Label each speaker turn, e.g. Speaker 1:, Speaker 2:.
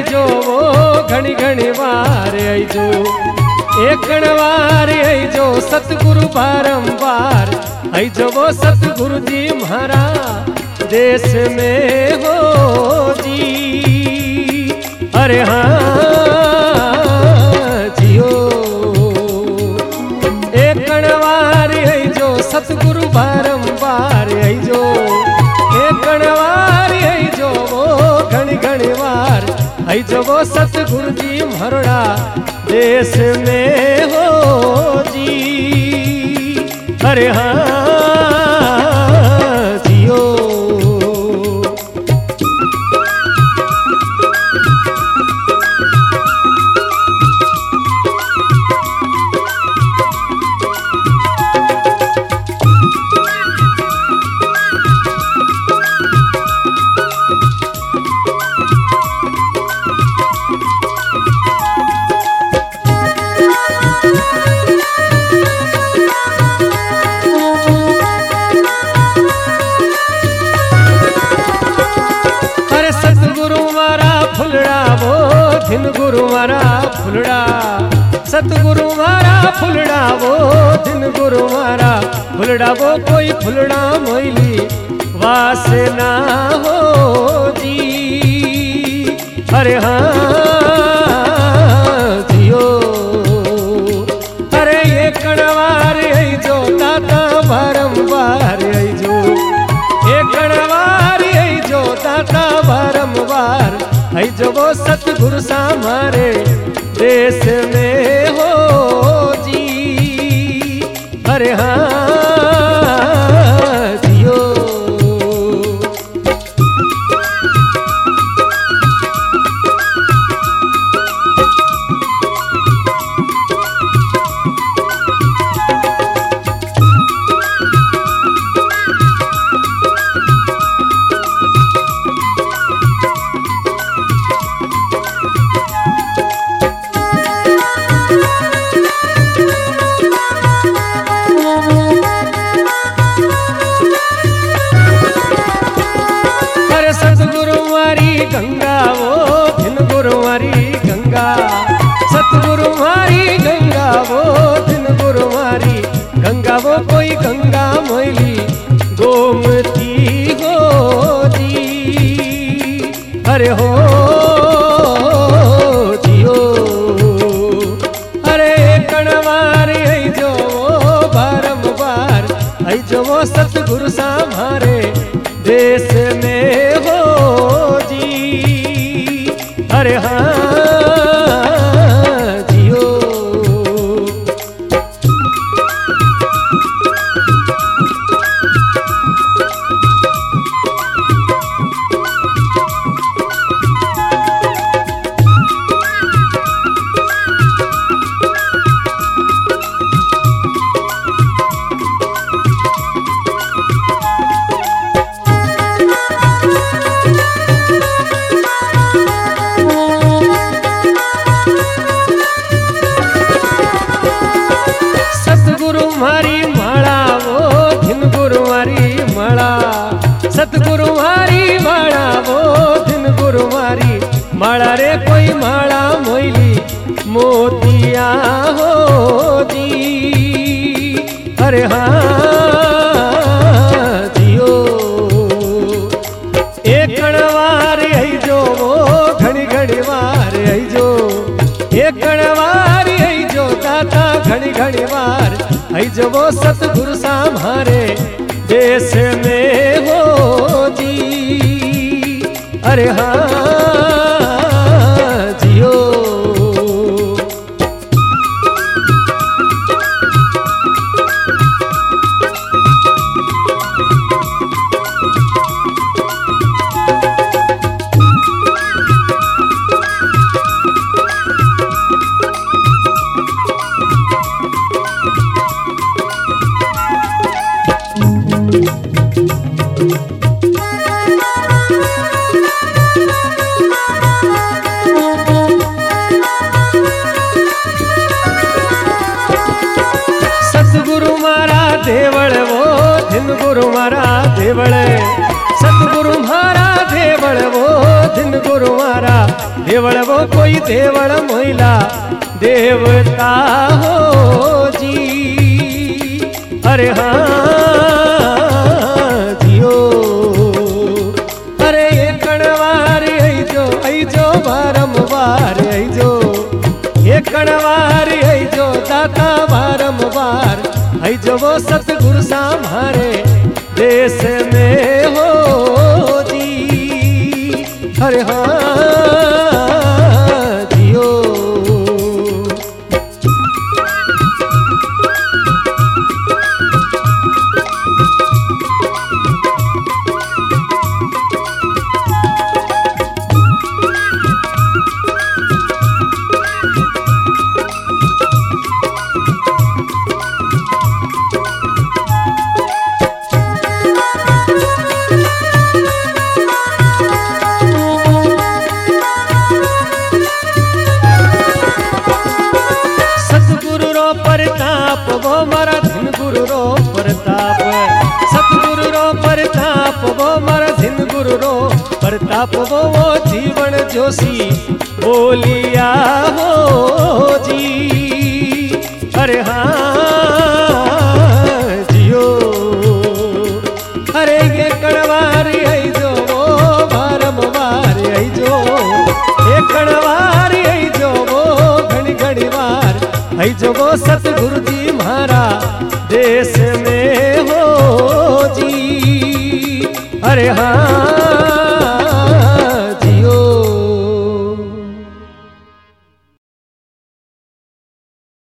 Speaker 1: आई जो वो घणी घणी वार आई जो एक वार आई जो सतगुरु बारंबार आई जो वो सतगुरु जी म्हारा देश में हो जी। अरे हाँ जियो एक वार आई जो सतगुरु बारंबार आई जो एक वार आई जो वो घणी घणी वार आई जो वो सतगुरु जी म्हारा देश में हो जी। अरे हाँ जियो दिन गुरु मारा फुलड़ा सतगुरु मारा फुलड़ा वो दिन गुरु मारा फुलड़ा वो कोई फुलड़ा मोइली वासना हो जी। अरे हाँ जियो अरे ये कणवार आई जो दाता बारंबार आई जो ये कणवार आई जो दाता बारंबार आई जो वो सतगुरु सा हमारे देश में हो जी। अरे हाँ जियो गंगा वो दिन गुरु मारी गंगा सतगुरु मारी गंगा वो दिन गुरु मारी गंगा वो कोई गंगा मोइली गोमती हो जी। अरे हो जियो अरे कणवार आई जो वो बारंबार आई जो वो सतगुरु सा हमारे देश में हो जी। अरे हाँ जियो सतगुरु मारी माला वो दिन गुरु मारी माला रे कोई माला मोइली मोतिया हो जी। अरे हाँ जियो एक कणवार आई जो वो घड़ी घड़ी वार आई जो एक कणवार आई जो दाता घड़ी घड़ी वार आई जो वो सतगुरु सा हमारे देश में हो जी। अरे हाँ जियो देवड़ वो कोई देवड़ मोइला देवता हो जी। अरे हाँ जियो अरे ये कणवार आई जो बारंबार आई जो ये कणवार आई जो दाता बारंबार आई जो वो सतगुरु हमारे देश में हो जी। अरे हाँ जियो प्रताप वो मारा धन गुरु रो प्रताप सतगुरु रो प्रताप वो मारा धन गुरु रो प्रताप वो जीवन जोशी बोलिया हो जी। अरे हाँ जियो अरे ये कणवारी आई जो वो बारंबार आई जो ये कणवारी आई जो वो घड़ी घड़ी बार आई जो वो सतगुरु जी महारा देश में